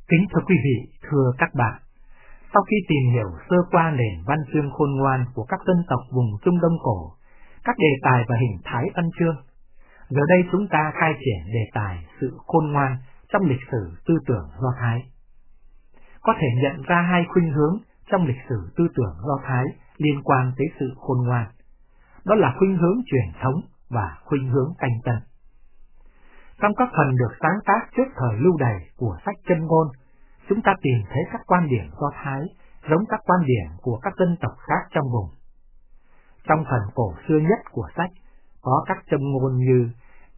Kính thưa quý vị, thưa các bạn, sau khi tìm hiểu sơ qua nền văn chương khôn ngoan của các dân tộc vùng Trung Đông cổ, các đề tài và hình thái văn chương, giờ đây chúng ta khai triển đề tài sự khôn ngoan trong lịch sử tư tưởng Do Thái. Có thể nhận ra hai khuynh hướng trong lịch sử tư tưởng Do Thái liên quan tới sự khôn ngoan. Đó là khuynh hướng truyền thống và khuynh hướng canh tân. Trong các phần được sáng tác trước thời lưu đày của sách Châm ngôn, chúng ta tìm thấy các quan điểm Do Thái giống các quan điểm của các dân tộc khác trong vùng. Trong phần cổ xưa nhất của sách có các châm ngôn như: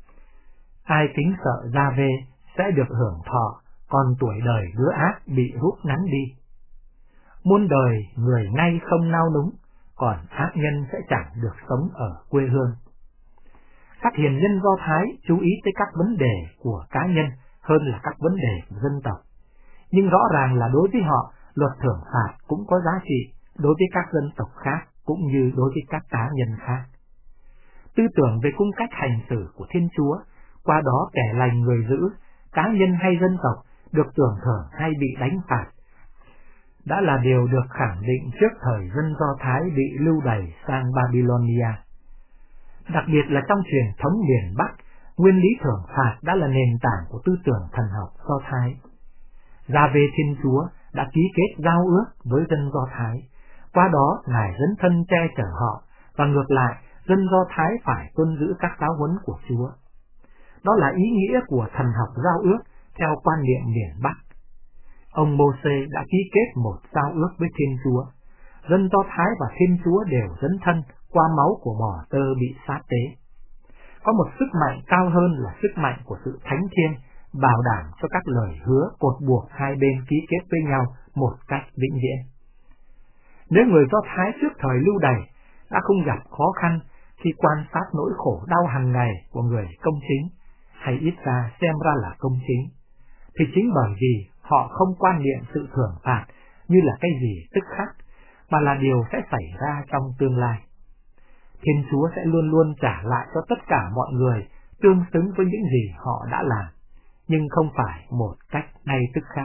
ai kính sợ Gia-vê sẽ được hưởng thọ, còn tuổi đời đứa ác bị rút ngắn đi. Muôn đời người ngay không nao núng, còn ác nhân sẽ chẳng được sống ở quê hương. Các hiền nhân Do Thái chú ý tới các vấn đề của cá nhân hơn là các vấn đề của dân tộc. Nhưng rõ ràng là đối với họ, luật thưởng phạt cũng có giá trị đối với các dân tộc khác cũng như đối với các cá nhân khác. Tư tưởng về cung cách hành xử của Thiên Chúa, qua đó kẻ lành người dữ, cá nhân hay dân tộc được tưởng thưởng hay bị đánh phạt, đã là điều được khẳng định trước thời dân Do Thái bị lưu đày sang Babylonia. Đặc biệt là trong truyền thống miền Bắc, nguyên lý thưởng phạt đã là nền tảng của tư tưởng thần học Do Thái. Gia-vê Thiên Chúa đã ký kết giao ước với dân Do Thái, qua đó Ngài dấn thân che chở họ, và ngược lại, dân Do Thái phải tuân giữ các giáo huấn của Chúa. Đó là ý nghĩa của thần học giao ước theo quan niệm miền Bắc. Ông Mô-sê đã ký kết một giao ước với Thiên Chúa. Dân Do Thái và Thiên Chúa đều dấn thân qua máu của bò tơ bị sát tế. Có một sức mạnh cao hơn là sức mạnh của sự thánh thiêng, bảo đảm cho các lời hứa cột buộc hai bên ký kết với nhau một cách vĩnh viễn. Nếu người Do Thái trước thời lưu đày đã không gặp khó khăn khi quan sát nỗi khổ đau hàng ngày của người công chính, hay ít ra xem ra là công chính, thì chính bởi vì họ không quan niệm sự thưởng phạt như là cái gì tức khắc, mà là điều sẽ xảy ra trong tương lai. Thiên Chúa sẽ luôn luôn trả lại cho tất cả mọi người tương xứng với những gì họ đã làm, nhưng không phải một cách ngay tức khắc.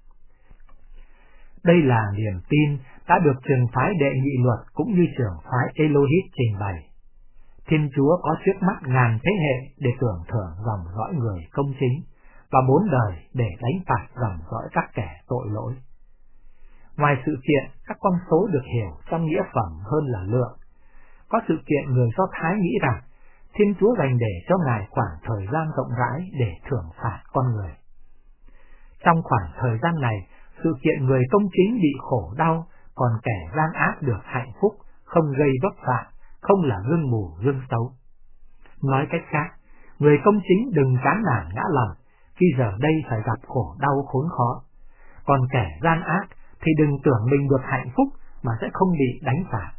Đây là niềm tin đã được trường phái Đệ Nhị Luật cũng như trường phái Elohit trình bày. Thiên Chúa có trước mắt ngàn thế hệ để tưởng thưởng dòng dõi người công chính, và 4 đời để đánh phạt dòng dõi các kẻ tội lỗi. Ngoài sự kiện, các con số được hiểu trong nghĩa phẩm hơn là lượng. Có sự kiện người Do Thái nghĩ rằng Thiên Chúa dành để cho Ngài khoảng thời gian rộng rãi để thưởng phạt con người. Trong khoảng thời gian này, sự kiện người công chính bị khổ đau, còn kẻ gian ác được hạnh phúc, không gây vấp phạm, không là gương mù gương xấu. Nói cách khác, người công chính đừng chán nản ngã lòng khi giờ đây phải gặp khổ đau khốn khó, còn kẻ gian ác thì đừng tưởng mình được hạnh phúc mà sẽ không bị đánh phạt.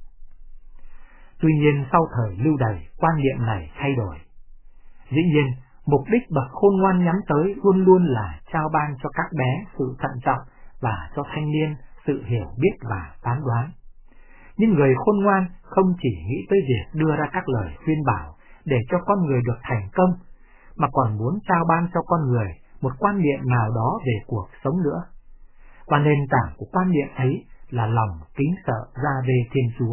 Tuy nhiên sau thời lưu đày, quan niệm này thay đổi. Dĩ nhiên, mục đích bậc khôn ngoan nhắm tới luôn luôn là trao ban cho các bé sự thận trọng và cho thanh niên sự hiểu biết và phán đoán. Nhưng người khôn ngoan không chỉ nghĩ tới việc đưa ra các lời khuyên bảo để cho con người được thành công, mà còn muốn trao ban cho con người một quan niệm nào đó về cuộc sống nữa. Và nền tảng của quan niệm ấy là lòng kính sợ Gia-vê Thiên Chúa.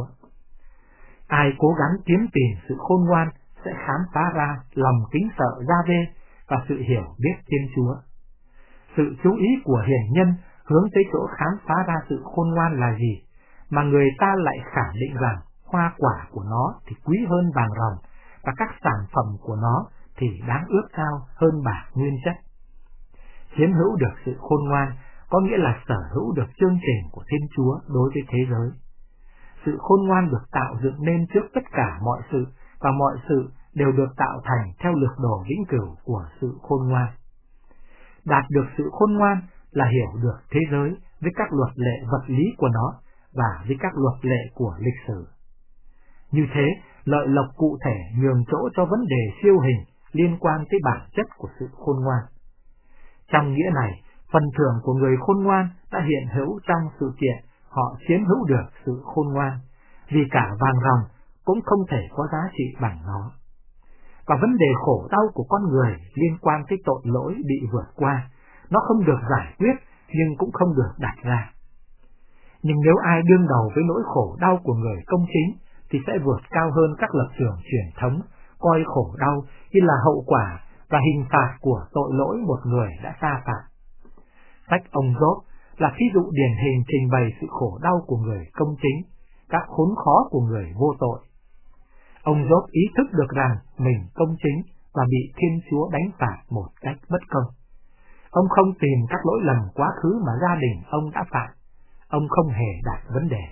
Ai cố gắng kiếm tìm sự khôn ngoan sẽ khám phá ra lòng kính sợ Gia-vê và sự hiểu biết Thiên Chúa. Sự chú ý của hiền nhân hướng tới chỗ khám phá ra sự khôn ngoan là gì, mà người ta lại khẳng định rằng hoa quả của nó thì quý hơn vàng ròng, và các sản phẩm của nó thì đáng ước ao hơn bạc nguyên chất. Chiếm hữu được sự khôn ngoan có nghĩa là sở hữu được chương trình của Thiên Chúa đối với thế giới. Sự khôn ngoan được tạo dựng nên trước tất cả mọi sự, và mọi sự đều được tạo thành theo lược đồ vĩnh cửu của sự khôn ngoan. Đạt được sự khôn ngoan là hiểu được thế giới với các luật lệ vật lý của nó và với các luật lệ của lịch sử. Như thế, lợi lộc cụ thể nhường chỗ cho vấn đề siêu hình liên quan tới bản chất của sự khôn ngoan. Trong nghĩa này, phần thưởng của người khôn ngoan đã hiện hữu trong sự kiện họ chiếm hữu được sự khôn ngoan, vì cả vàng ròng cũng không thể có giá trị bằng nó. Và vấn đề khổ đau của con người liên quan tới tội lỗi bị vượt qua, nó không được giải quyết nhưng cũng không được đặt ra. Nhưng nếu ai đương đầu với nỗi khổ đau của người công chính thì sẽ vượt cao hơn các lập trường truyền thống, coi khổ đau như là hậu quả và hình phạt của tội lỗi một người đã sa phạm. Sách ông Gióp là ví dụ điển hình trình bày sự khổ đau của người công chính, các khốn khó của người vô tội. Ông Gióp ý thức được rằng mình công chính và bị Thiên Chúa đánh phạt một cách bất công. Ông không tìm các lỗi lầm quá khứ mà gia đình ông đã phạm. Ông không hề đặt vấn đề.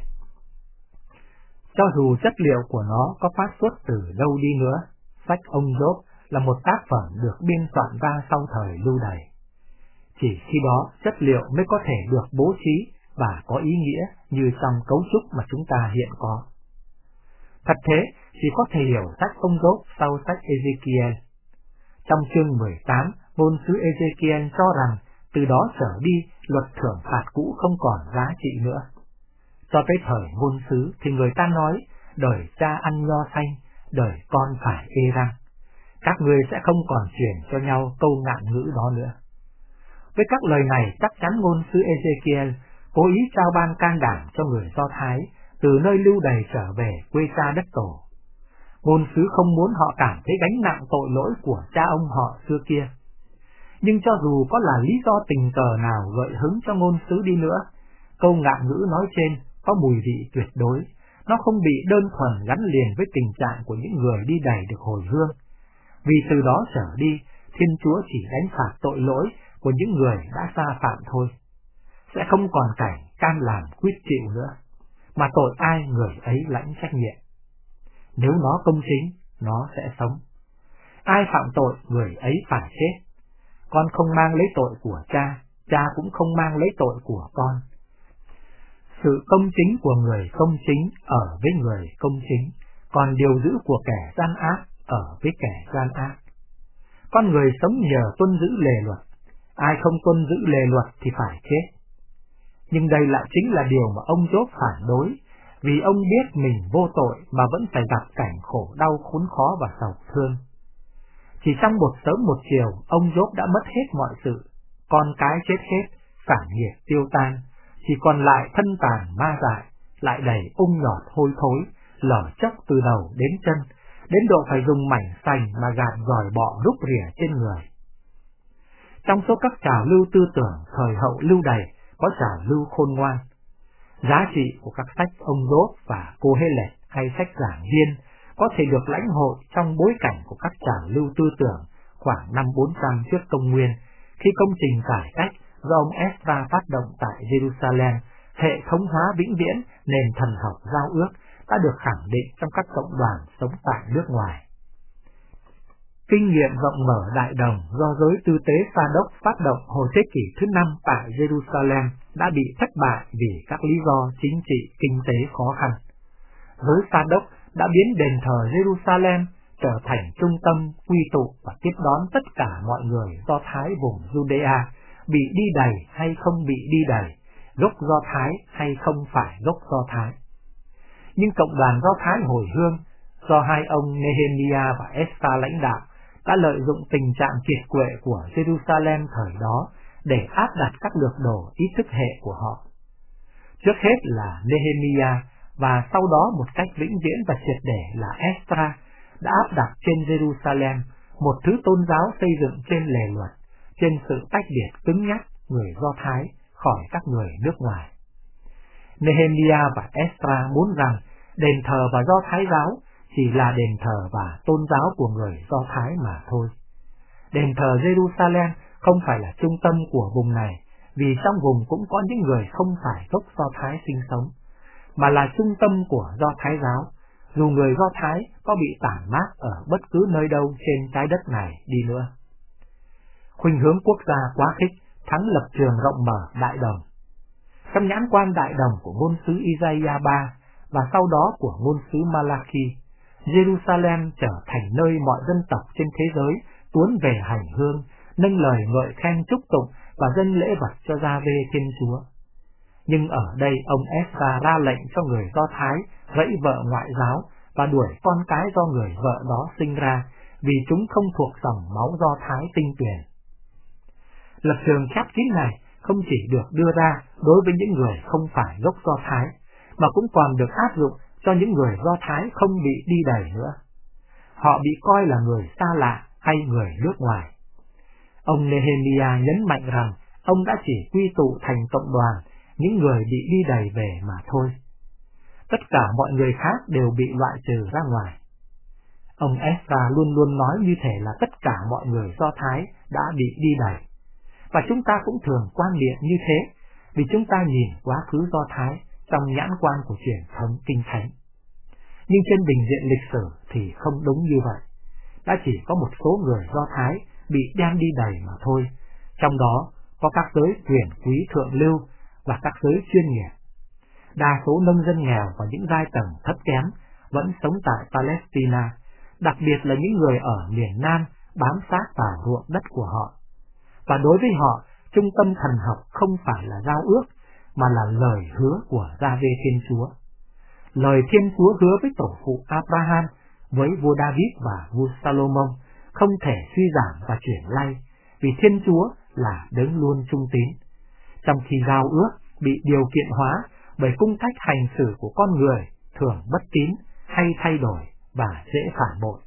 Cho dù chất liệu của nó có phát xuất từ đâu đi nữa, sách ông Gióp là một tác phẩm được biên soạn ra sau thời lưu đày. Chỉ khi đó chất liệu mới có thể được bố trí và có ý nghĩa như trong cấu trúc mà chúng ta hiện có. Thật thế, chỉ có thể hiểu sách ông Gióp sau sách Ezekiel. Trong chương 18, ngôn sứ Ezekiel cho rằng từ đó trở đi luật thưởng phạt cũ không còn giá trị nữa. Cho tới thời ngôn sứ thì người ta nói, đời cha ăn nho xanh, đời con phải ê răng. Các ngươi sẽ không còn truyền cho nhau câu ngạn ngữ đó nữa. Với các lời này chắc chắn ngôn sứ Ezekiel cố ý trao ban can đảm cho người Do Thái từ nơi lưu đày trở về quê cha đất tổ. Ngôn sứ không muốn họ cảm thấy gánh nặng tội lỗi của cha ông họ xưa kia. Nhưng cho dù có là lý do tình cờ nào gợi hứng cho ngôn sứ đi nữa, câu ngạn ngữ nói trên có mùi vị tuyệt đối, nó không bị đơn thuần gắn liền với tình trạng của những người đi đày được hồi hương. Vì từ đó trở đi, Thiên Chúa chỉ đánh phạt tội lỗi của những người đã sa phạm thôi. Sẽ không còn cảnh cam làm quyết chịu nữa, mà tội ai người ấy lãnh trách nhiệm. Nếu nó công chính, nó sẽ sống. Ai phạm tội, người ấy phải chết. Con không mang lấy tội của cha, cha cũng không mang lấy tội của con. Sự công chính của người công chính ở với người công chính, còn điều giữ của kẻ gian ác ở với kẻ gian ác. Con người sống nhờ tuân giữ lề luật, ai không tuân giữ lề luật thì phải chết. Nhưng đây lại chính là điều mà ông Gióp phản đối, vì ông biết mình vô tội mà vẫn phải gặp cảnh khổ đau khốn khó và sầu thương. Chỉ trong một sớm một chiều, ông Gióp đã mất hết mọi sự, con cái chết hết, sản nghiệp tiêu tan, chỉ còn lại thân tàn ma dại, lại đầy ung nhọt hôi thối, lở chốc từ đầu đến chân, đến độ phải dùng mảnh sành mà gạt gỏi bọ rúc rỉa trên người. Trong số các trào lưu tư tưởng thời hậu lưu đày có trào lưu khôn ngoan. Giá trị của các sách ông Gióp và cô Hê-lệch hay sách giảng viên có thể được lãnh hội trong bối cảnh của các trào lưu tư tưởng khoảng năm 400 trước công nguyên, khi công trình cải cách do ông Ezra phát động tại Jerusalem, hệ thống hóa vĩnh viễn nền thần học giao ước đã được khẳng định trong các cộng đoàn sống tại nước ngoài. Kinh nghiệm rộng mở đại đồng do giới tư tế Sa Đốc phát động hồi thế kỷ thứ 5 tại Jerusalem đã bị thất bại vì các lý do chính trị, kinh tế khó khăn. Giới Sa Đốc đã biến đền thờ Jerusalem trở thành trung tâm quy tụ và tiếp đón tất cả mọi người Do Thái vùng Judea, bị đi đày hay không bị đi đày, gốc Do Thái hay không phải gốc Do Thái. Nhưng cộng đoàn Do Thái hồi hương do hai ông Nehemiah và Esra lãnh đạo đã lợi dụng tình trạng kiệt quệ của Jerusalem thời đó để áp đặt các lược đồ ý thức hệ của họ. Trước hết là Nehemiah và sau đó một cách vĩnh viễn và triệt để là Esra đã áp đặt trên Jerusalem một thứ tôn giáo xây dựng trên lề luật, trên sự tách biệt cứng nhắc người Do Thái khỏi các người nước ngoài. Nehemiah và Esra muốn rằng đền thờ và Do Thái giáo chỉ là đền thờ và tôn giáo của người Do Thái mà thôi. Đền thờ Jerusalem không phải là trung tâm của vùng này, vì trong vùng cũng có những người không phải gốc Do Thái sinh sống, mà là trung tâm của Do Thái giáo, dù người Do Thái có bị tản mát ở bất cứ nơi đâu trên trái đất này đi nữa. Khuynh hướng quốc gia quá khích thắng lập trường rộng mở đại đồng. Trong nhãn quan đại đồng của ngôn sứ Isaiah 3 và sau đó của ngôn sứ Malachi, Jerusalem trở thành nơi mọi dân tộc trên thế giới tuôn về hành hương, nâng lời ngợi khen chúc tụng và dâng lễ vật cho Gia-vê Thiên Chúa. Nhưng ở đây ông Esra ra lệnh cho người Do Thái vẫy vợ ngoại giáo và đuổi con cái do người vợ đó sinh ra, vì chúng không thuộc dòng máu Do Thái tinh tuyền. Lập trường khép kín này không chỉ được đưa ra đối với những người không phải gốc Do Thái, mà cũng còn được áp dụng cho những người Do Thái không bị đi đày nữa. Họ bị coi là người xa lạ hay người nước ngoài. Ông Nehemia nhấn mạnh rằng ông đã chỉ quy tụ thành cộng đoàn những người bị đi đày về mà thôi. Tất cả mọi người khác đều bị loại trừ ra ngoài. Ông Ezra luôn luôn nói như thể là tất cả mọi người Do Thái đã bị đi đày. Và chúng ta cũng thường quan niệm như thế, vì chúng ta nhìn quá khứ Do Thái trong nhãn quan của truyền thống Kinh Thánh. Nhưng trên bình diện lịch sử thì không đúng như vậy. Đã chỉ có một số người Do Thái bị đem đi đày mà thôi, trong đó có các giới quyền quý thượng lưu và các giới chuyên nghiệp. Đa số nông dân nghèo và những giai tầng thấp kém vẫn sống tại Palestine, đặc biệt là những người ở miền Nam bám sát vào ruộng đất của họ. Và đối với họ, trung tâm thần học không phải là giao ước, mà là lời hứa của Giê-hô-va Thiên Chúa. Lời Thiên Chúa hứa với tổ phụ Abraham, với vua David và vua Salomon không thể suy giảm và chuyển lay, vì Thiên Chúa là đấng luôn trung tín. Trong khi giao ước bị điều kiện hóa bởi cung cách hành xử của con người thường bất tín hay thay đổi và dễ phản bội.